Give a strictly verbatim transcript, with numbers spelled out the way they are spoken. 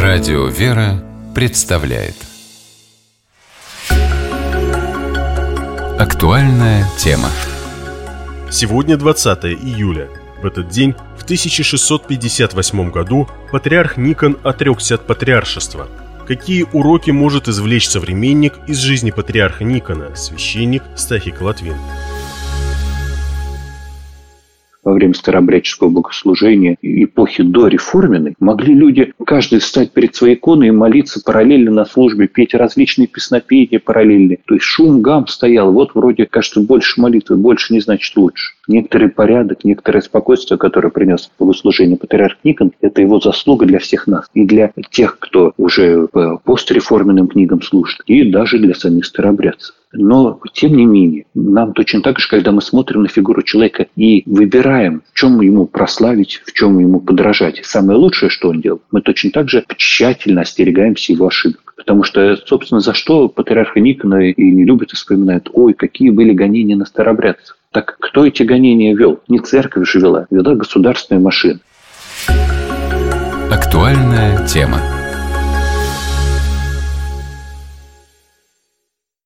Радио «Вера» представляет актуальная тема. Сегодня двадцатое июля. В этот день, в тысяча шестьсот пятьдесят восьмом году, патриарх Никон отрекся от патриаршества. Какие уроки может извлечь современник из жизни патриарха Никона, священник Стахий Латвин? Во время старообрядческого богослужения эпохи дореформенной могли люди, каждый встать перед своей иконой и молиться параллельно на службе, петь различные песнопения параллельные. То есть шум, гам стоял. Вот вроде, кажется, больше молитвы, больше не значит лучше. Некоторый порядок, некоторое спокойствие, которое принес богослужение патриарх Никон, это его заслуга для всех нас. И для тех, кто уже по постреформенным книгам служит, и даже для самих старообрядцев. Но, тем не менее, нам точно так же, когда мы смотрим на фигуру человека и выбираем, в чем ему прославить, в чем ему подражать, самое лучшее, что он делал, мы точно так же тщательно остерегаемся его ошибок. Потому что, собственно, за что патриарха Никона и не любят и вспоминают: ой, какие были гонения на старообрядцев. Так кто эти гонения вел? Не церковь же вела, вела государственная машина. Актуальная тема.